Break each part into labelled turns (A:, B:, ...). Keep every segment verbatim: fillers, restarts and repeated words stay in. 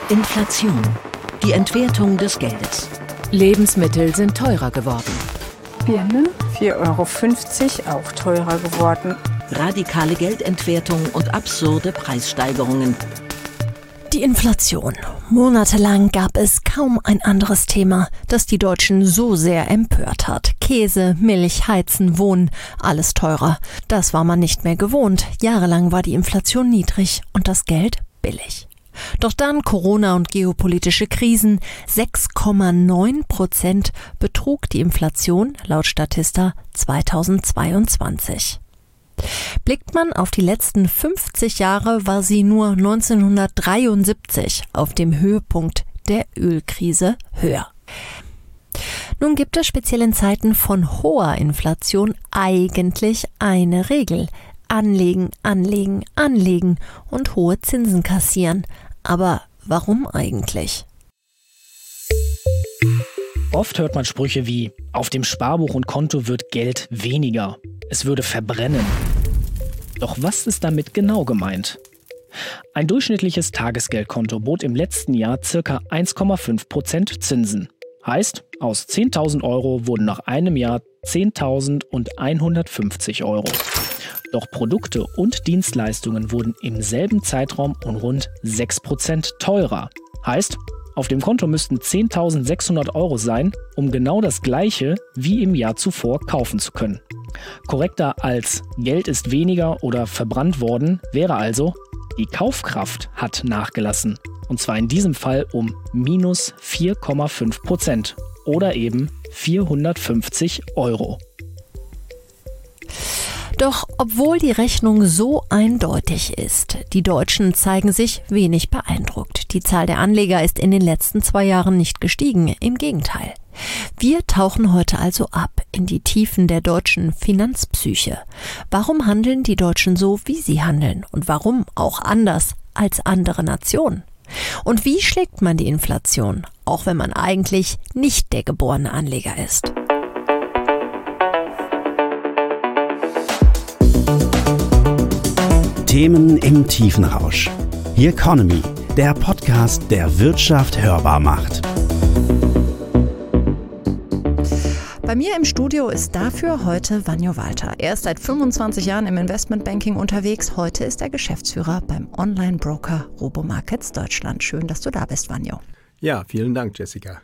A: Inflation. Die Entwertung des Geldes.
B: Lebensmittel sind teurer geworden.
C: Birnen vier Euro fünfzig, auch teurer geworden.
A: Radikale Geldentwertung und absurde Preissteigerungen.
B: Die Inflation. Monatelang gab es kaum ein anderes Thema, das die Deutschen so sehr empört hat. Käse, Milch, Heizen, Wohnen, alles teurer. Das war man nicht mehr gewohnt. Jahrelang war die Inflation niedrig und das Geld billig. Doch dann Corona und geopolitische Krisen. sechs Komma neun Prozent betrug die Inflation laut Statista zweitausendzweiundzwanzig. Blickt man auf die letzten fünfzig Jahre, war sie nur neunzehnhundertdreiundsiebzig auf dem Höhepunkt der Ölkrise höher. Nun gibt es speziell in Zeiten von hoher Inflation eigentlich eine Regel: Anlegen, anlegen, anlegen und hohe Zinsen kassieren. Aber warum eigentlich?
D: Oft hört man Sprüche wie: Auf dem Sparbuch und Konto wird Geld weniger. Es würde verbrennen. Doch was ist damit genau gemeint? Ein durchschnittliches Tagesgeldkonto bot im letzten Jahr ca. eins Komma fünf Prozent Zinsen. Heißt, aus zehntausend Euro wurden nach einem Jahr zehntausendeinhundertfünfzig Euro. Doch Produkte und Dienstleistungen wurden im selben Zeitraum um rund sechs Prozent teurer. Heißt, auf dem Konto müssten zehntausendsechshundert Euro sein, um genau das Gleiche wie im Jahr zuvor kaufen zu können. Korrekter als Geld ist weniger oder verbrannt worden wäre also: Die Kaufkraft hat nachgelassen. Und zwar in diesem Fall um minus vier Komma fünf Prozent oder eben vierhundertfünfzig Euro.
B: Doch obwohl die Rechnung so eindeutig ist, die Deutschen zeigen sich wenig beeindruckt. Die Zahl der Anleger ist in den letzten zwei Jahren nicht gestiegen, im Gegenteil. Wir tauchen heute also ab in die Tiefen der deutschen Finanzpsyche. Warum handeln die Deutschen so, wie sie handeln? Und warum auch anders als andere Nationen? Und wie schlägt man die Inflation, auch wenn man eigentlich nicht der geborene Anleger ist?
E: Themen im Tiefenrausch. The Economy, der Podcast, der Wirtschaft hörbar macht.
B: Bei mir im Studio ist dafür heute Vanjo Walter. Er ist seit fünfundzwanzig Jahren im Investmentbanking unterwegs. Heute ist er Geschäftsführer beim Online-Broker Robomarkets Deutschland. Schön, dass du da bist, Vanjo.
F: Ja, vielen Dank, Jessica.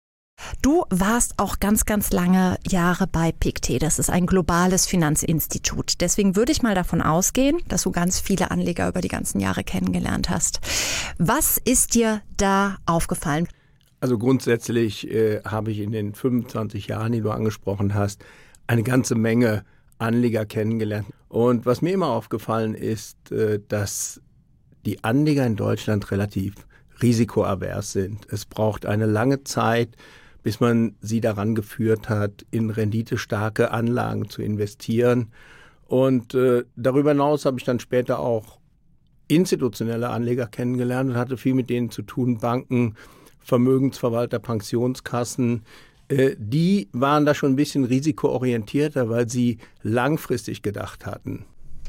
B: Du warst auch ganz, ganz lange Jahre bei Pictet. Das ist ein globales Finanzinstitut. Deswegen würde ich mal davon ausgehen, dass du ganz viele Anleger über die ganzen Jahre kennengelernt hast. Was ist dir da aufgefallen?
F: Also grundsätzlich äh, habe ich in den fünfundzwanzig Jahren, die du angesprochen hast, eine ganze Menge Anleger kennengelernt. Und was mir immer aufgefallen ist, äh, dass die Anleger in Deutschland relativ risikoavers sind. Es braucht eine lange Zeit, bis man sie daran geführt hat, in renditestarke Anlagen zu investieren. Und äh, darüber hinaus habe ich dann später auch institutionelle Anleger kennengelernt und hatte viel mit denen zu tun, Banken, Vermögensverwalter, Pensionskassen. Äh, die waren da schon ein bisschen risikoorientierter, weil sie langfristig gedacht hatten.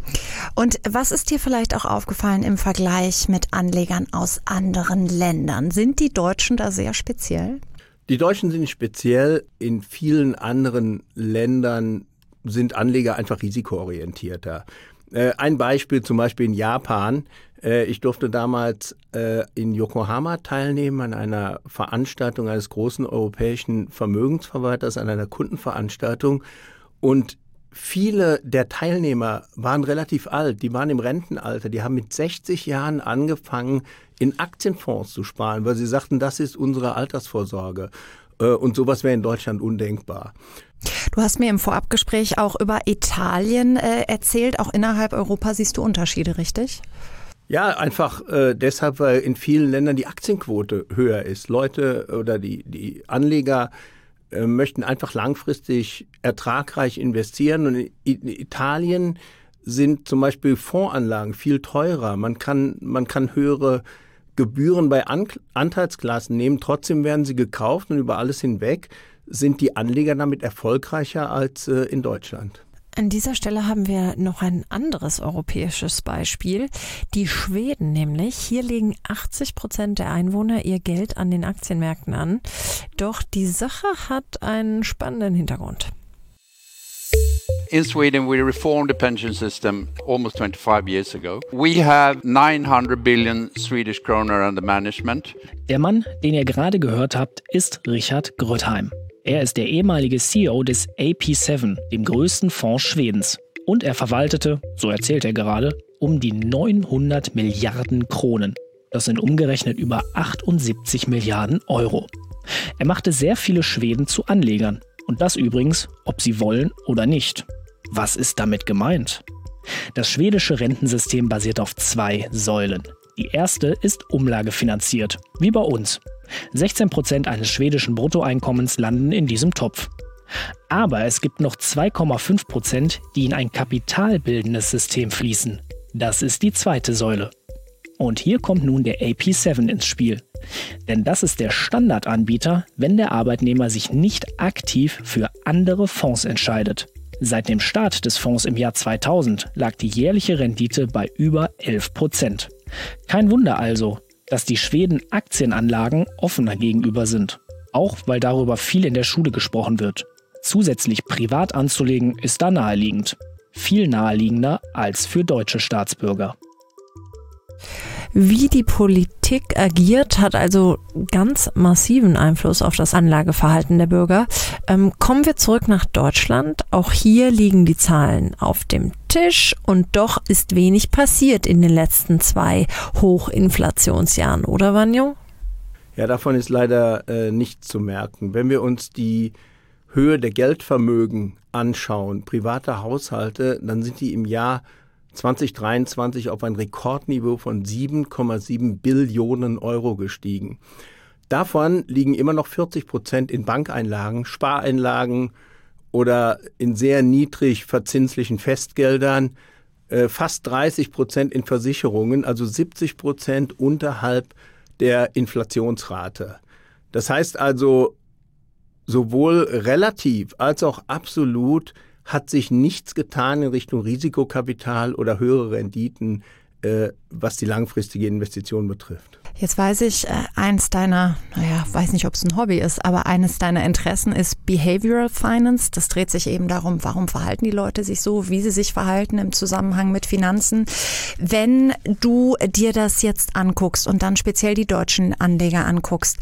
B: Und was ist dir vielleicht auch aufgefallen im Vergleich mit Anlegern aus anderen Ländern? Sind die Deutschen da sehr speziell?
F: Die Deutschen sind speziell. In vielen anderen Ländern sind Anleger einfach risikoorientierter. Äh, ein Beispiel zum Beispiel in Japan. Äh, ich durfte damals äh, in Yokohama teilnehmen an einer Veranstaltung eines großen europäischen Vermögensverwalters, an einer Kundenveranstaltung. Und viele der Teilnehmer waren relativ alt, die waren im Rentenalter, die haben mit sechzig Jahren angefangen, in Aktienfonds zu sparen, weil sie sagten, das ist unsere Altersvorsorge. Und sowas wäre in Deutschland undenkbar.
B: Du hast mir im Vorabgespräch auch über Italien äh, erzählt. Auch innerhalb Europa siehst du Unterschiede, richtig?
F: Ja, einfach äh, deshalb, weil in vielen Ländern die Aktienquote höher ist. Leute oder die, die Anleger äh, möchten einfach langfristig ertragreich investieren. Und in Italien sind zum Beispiel Fondsanlagen viel teurer. Man kann, man kann höhere Gebühren bei An- Anteilsklassen nehmen. Trotzdem werden sie gekauft und über alles hinweg sind die Anleger damit erfolgreicher als äh, in Deutschland.
B: An dieser Stelle haben wir noch ein anderes europäisches Beispiel. Die Schweden nämlich. Hier legen achtzig Prozent der Einwohner ihr Geld an den Aktienmärkten an. Doch die Sache hat einen spannenden Hintergrund.
G: In Sweden, we reformed the pension system almost twenty-five years ago. We have nine hundred billion Swedish kroner under management.
D: Der Mann, den ihr gerade gehört habt, ist Richard Grötheim. Er ist der ehemalige C E O des A P sieben, dem größten Fonds Schwedens. Und er verwaltete, so erzählt er gerade, um die neunhundert Milliarden Kronen. Das sind umgerechnet über achtundsiebzig Milliarden Euro. Er machte sehr viele Schweden zu Anlegern. Und das übrigens, ob sie wollen oder nicht. Was ist damit gemeint? Das schwedische Rentensystem basiert auf zwei Säulen. Die erste ist umlagefinanziert, wie bei uns. sechzehn Prozent eines schwedischen Bruttoeinkommens landen in diesem Topf. Aber es gibt noch zwei Komma fünf Prozent, die in ein kapitalbildendes System fließen. Das ist die zweite Säule. Und hier kommt nun der A P sieben ins Spiel. Denn das ist der Standardanbieter, wenn der Arbeitnehmer sich nicht aktiv für andere Fonds entscheidet. Seit dem Start des Fonds im Jahr zweitausend lag die jährliche Rendite bei über elf Prozent. Kein Wunder also, dass die Schweden Aktienanlagen offener gegenüber sind. Auch weil darüber viel in der Schule gesprochen wird. Zusätzlich privat anzulegen ist da naheliegend. Viel naheliegender als für deutsche Staatsbürger.
B: Wie die Politik agiert, hat also ganz massiven Einfluss auf das Anlageverhalten der Bürger. Ähm, kommen wir zurück nach Deutschland. Auch hier liegen die Zahlen auf dem Tisch und doch ist wenig passiert in den letzten zwei Hochinflationsjahren, oder Vanjo?
F: Ja, davon ist leider äh, nichts zu merken. Wenn wir uns die Höhe der Geldvermögen anschauen, private Haushalte, dann sind die im Jahr zwanzig dreiundzwanzig auf ein Rekordniveau von sieben Komma sieben Billionen Euro gestiegen. Davon liegen immer noch vierzig Prozent in Bankeinlagen, Spareinlagen oder in sehr niedrig verzinslichen Festgeldern, äh, fast dreißig Prozent in Versicherungen, also siebzig Prozent unterhalb der Inflationsrate. Das heißt also, sowohl relativ als auch absolut hat sich nichts getan in Richtung Risikokapital oder höhere Renditen, äh, was die langfristige Investition betrifft.
H: Jetzt weiß ich, äh, eins deiner, naja, weiß nicht, ob es ein Hobby ist, aber eines deiner Interessen ist Behavioral Finance. Das dreht sich eben darum, warum verhalten die Leute sich so, wie sie sich verhalten im Zusammenhang mit Finanzen. Wenn du dir das jetzt anguckst und dann speziell die deutschen Anleger anguckst,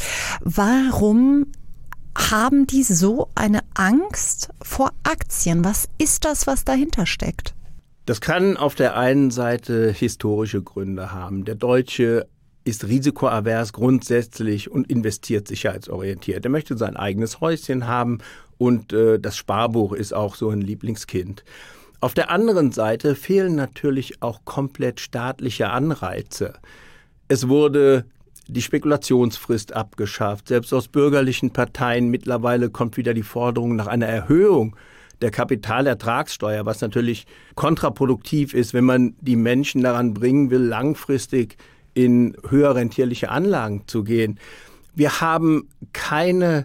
H: warum haben die so eine Angst vor Aktien? Was ist das, was dahinter steckt?
F: Das kann auf der einen Seite historische Gründe haben. Der Deutsche ist risikoavers grundsätzlich und investiert sicherheitsorientiert. Er möchte sein eigenes Häuschen haben und äh, das Sparbuch ist auch so ein Lieblingskind. Auf der anderen Seite fehlen natürlich auch komplett staatliche Anreize. Es wurde die Spekulationsfrist abgeschafft. Selbst aus bürgerlichen Parteien mittlerweile kommt wieder die Forderung nach einer Erhöhung der Kapitalertragssteuer, was natürlich kontraproduktiv ist, wenn man die Menschen daran bringen will, langfristig in höher rentierliche Anlagen zu gehen. Wir haben keine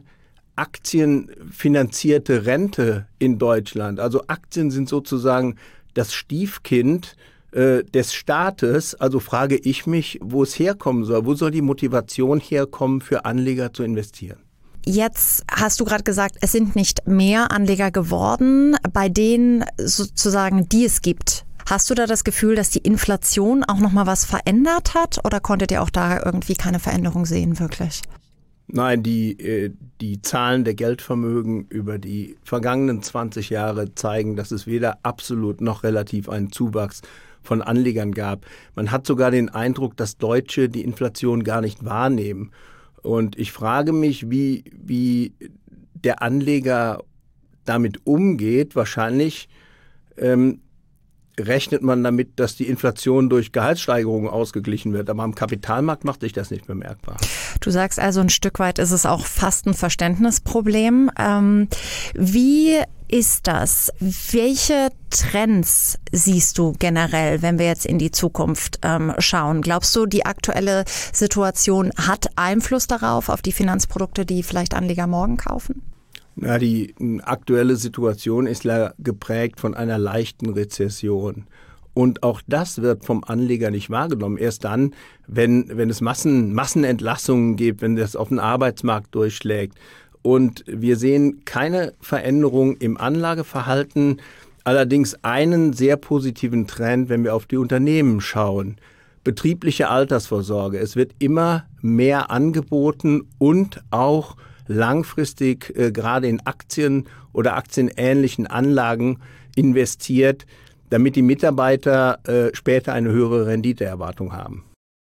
F: aktienfinanzierte Rente in Deutschland. Also Aktien sind sozusagen das Stiefkind des Staates. Also frage ich mich, wo es herkommen soll. Wo soll die Motivation herkommen, für Anleger zu investieren?
H: Jetzt hast du gerade gesagt, es sind nicht mehr Anleger geworden, bei denen sozusagen, die es gibt. Hast du da das Gefühl, dass die Inflation auch noch mal was verändert hat? Oder konntet ihr auch da irgendwie keine Veränderung sehen, wirklich?
F: Nein, die, die Zahlen der Geldvermögen über die vergangenen zwanzig Jahre zeigen, dass es weder absolut noch relativ einen Zuwachs von Anlegern gab. Man hat sogar den Eindruck, dass Deutsche die Inflation gar nicht wahrnehmen. Und ich frage mich, wie, wie der Anleger damit umgeht. Wahrscheinlich ähm, rechnet man damit, dass die Inflation durch Gehaltssteigerungen ausgeglichen wird. Aber am Kapitalmarkt macht sich das nicht bemerkbar.
H: Du sagst also, ein Stück weit ist es auch fast ein Verständnisproblem. Ähm, wie ist das? Welche Trends siehst du generell, wenn wir jetzt in die Zukunft ähm, schauen? Glaubst du, die aktuelle Situation hat Einfluss darauf, auf die Finanzprodukte, die vielleicht Anleger morgen kaufen?
F: Na, die aktuelle Situation ist ja geprägt von einer leichten Rezession. Und auch das wird vom Anleger nicht wahrgenommen. Erst dann, wenn, wenn es Massen, Massenentlassungen gibt, wenn das auf den Arbeitsmarkt durchschlägt. Und wir sehen keine Veränderung im Anlageverhalten, allerdings einen sehr positiven Trend, wenn wir auf die Unternehmen schauen. Betriebliche Altersvorsorge. Es wird immer mehr angeboten und auch langfristig äh, gerade in Aktien oder aktienähnlichen Anlagen investiert, damit die Mitarbeiter äh, später eine höhere Renditeerwartung haben.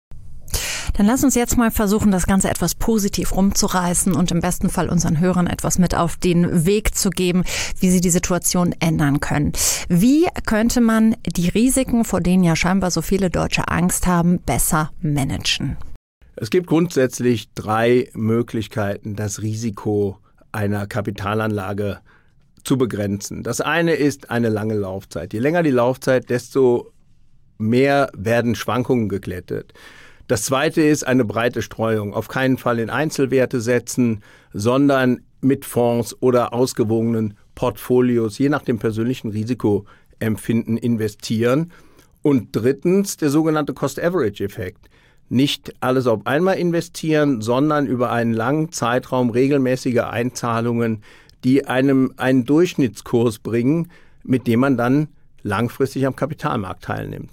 H: Dann lass uns jetzt mal versuchen, das Ganze etwas positiv rumzureißen und im besten Fall unseren Hörern etwas mit auf den Weg zu geben, wie sie die Situation ändern können. Wie könnte man die Risiken, vor denen ja scheinbar so viele Deutsche Angst haben, besser managen?
F: Es gibt grundsätzlich drei Möglichkeiten, das Risiko einer Kapitalanlage zu begrenzen. Das eine ist eine lange Laufzeit. Je länger die Laufzeit, desto mehr werden Schwankungen geglättet. Das zweite ist eine breite Streuung. Auf keinen Fall in Einzelwerte setzen, sondern mit Fonds oder ausgewogenen Portfolios, je nach dem persönlichen Risikoempfinden, investieren. Und drittens der sogenannte Cost-Average-Effekt. Nicht alles auf einmal investieren, sondern über einen langen Zeitraum regelmäßige Einzahlungen, die einem einen Durchschnittskurs bringen, mit dem man dann langfristig am Kapitalmarkt teilnimmt.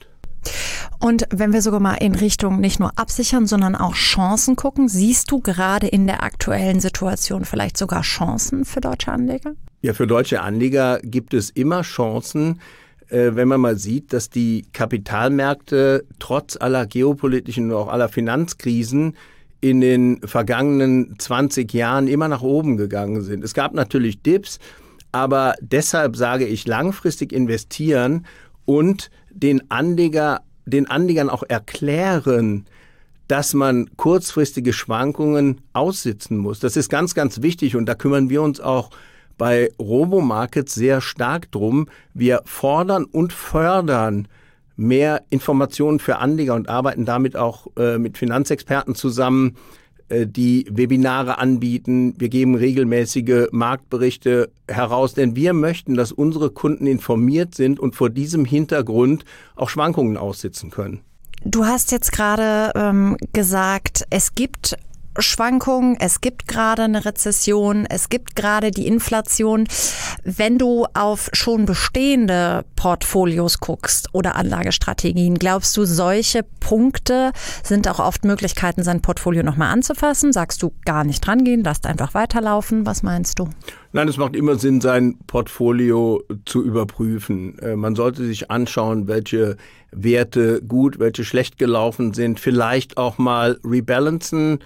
H: Und wenn wir sogar mal in Richtung nicht nur absichern, sondern auch Chancen gucken, siehst du gerade in der aktuellen Situation vielleicht sogar Chancen für deutsche Anleger?
F: Ja, für deutsche Anleger gibt es immer Chancen, wenn man mal sieht, dass die Kapitalmärkte trotz aller geopolitischen und auch aller Finanzkrisen in den vergangenen zwanzig Jahren immer nach oben gegangen sind. Es gab natürlich Dips, aber deshalb sage ich langfristig investieren und den Anleger, den Anlegern auch erklären, dass man kurzfristige Schwankungen aussitzen muss. Das ist ganz, ganz wichtig und da kümmern wir uns auch bei Robomarkets sehr stark drum. Wir fordern und fördern mehr Informationen für Anleger und arbeiten damit auch äh, mit Finanzexperten zusammen, äh, die Webinare anbieten. Wir geben regelmäßige Marktberichte heraus, denn wir möchten, dass unsere Kunden informiert sind und vor diesem Hintergrund auch Schwankungen aussitzen können.
H: Du hast jetzt gerade ähm, gesagt, es gibt Schwankungen, es gibt gerade eine Rezession, es gibt gerade die Inflation. Wenn du auf schon bestehende Portfolios guckst oder Anlagestrategien, glaubst du, solche Punkte sind auch oft Möglichkeiten, sein Portfolio nochmal anzufassen? Sagst du, gar nicht dran gehen, lasst einfach weiterlaufen? Was meinst du?
F: Nein, es macht immer Sinn, sein Portfolio zu überprüfen. Man sollte sich anschauen, welche Werte gut, welche schlecht gelaufen sind, vielleicht auch mal rebalancen,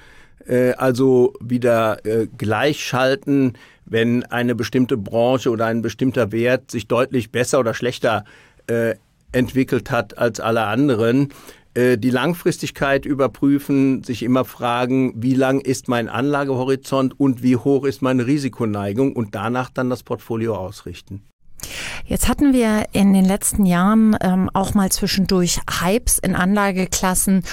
F: also wieder gleichschalten, wenn eine bestimmte Branche oder ein bestimmter Wert sich deutlich besser oder schlechter entwickelt hat als alle anderen. Die Langfristigkeit überprüfen, sich immer fragen, wie lang ist mein Anlagehorizont und wie hoch ist meine Risikoneigung und danach dann das Portfolio ausrichten.
H: Jetzt hatten wir in den letzten Jahren ähm, auch mal zwischendurch Hypes in Anlageklassen,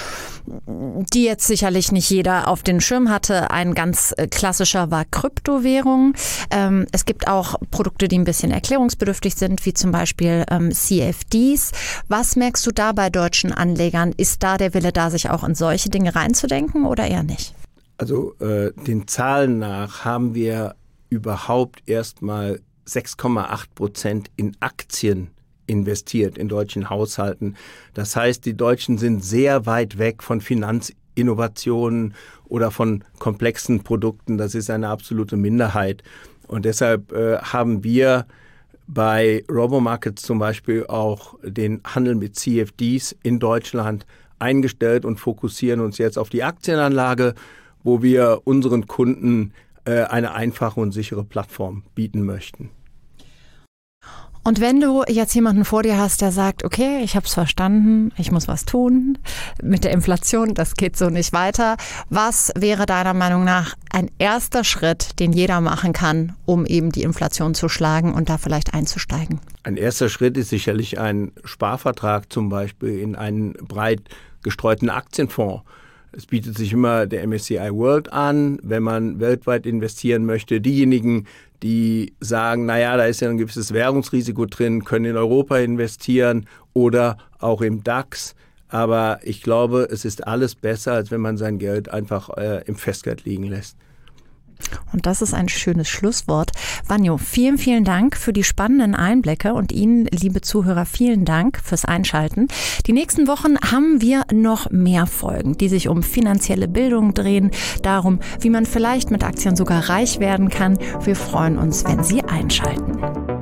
H: die jetzt sicherlich nicht jeder auf den Schirm hatte. Ein ganz äh, klassischer war Kryptowährung. Ähm, es gibt auch Produkte, die ein bisschen erklärungsbedürftig sind, wie zum Beispiel ähm, C F Ds. Was merkst du da bei deutschen Anlegern? Ist da der Wille da, sich auch in solche Dinge reinzudenken oder eher nicht?
F: Also äh, den Zahlen nach haben wir überhaupt erstmal sechs Komma acht Prozent in Aktien investiert in deutschen Haushalten. Das heißt, die Deutschen sind sehr weit weg von Finanzinnovationen oder von komplexen Produkten. Das ist eine absolute Minderheit. Und deshalb äh, haben wir bei Robomarkets zum Beispiel auch den Handel mit C F Ds in Deutschland eingestellt und fokussieren uns jetzt auf die Aktienanlage, wo wir unseren Kunden äh, eine einfache und sichere Plattform bieten möchten.
H: Und wenn du jetzt jemanden vor dir hast, der sagt, okay, ich habe es verstanden, ich muss was tun mit der Inflation, das geht so nicht weiter. Was wäre deiner Meinung nach ein erster Schritt, den jeder machen kann, um eben die Inflation zu schlagen und da vielleicht einzusteigen?
F: Ein erster Schritt ist sicherlich ein Sparvertrag zum Beispiel in einen breit gestreuten Aktienfonds. Es bietet sich immer der M S C I World an, wenn man weltweit investieren möchte. Diejenigen, die sagen, naja, da ist ja ein gewisses Währungsrisiko drin, können in Europa investieren oder auch im DAX. Aber ich glaube, es ist alles besser, als wenn man sein Geld einfach äh, im Festgeld liegen lässt.
H: Und das ist ein schönes Schlusswort. Vanyo, vielen, vielen Dank für die spannenden Einblicke und Ihnen, liebe Zuhörer, vielen Dank fürs Einschalten. Die nächsten Wochen haben wir noch mehr Folgen, die sich um finanzielle Bildung drehen, darum, wie man vielleicht mit Aktien sogar reich werden kann. Wir freuen uns, wenn Sie einschalten.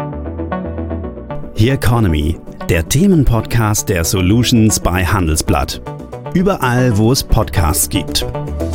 E: Here Economy, der Themenpodcast der Solutions bei Handelsblatt. Überall, wo es Podcasts gibt.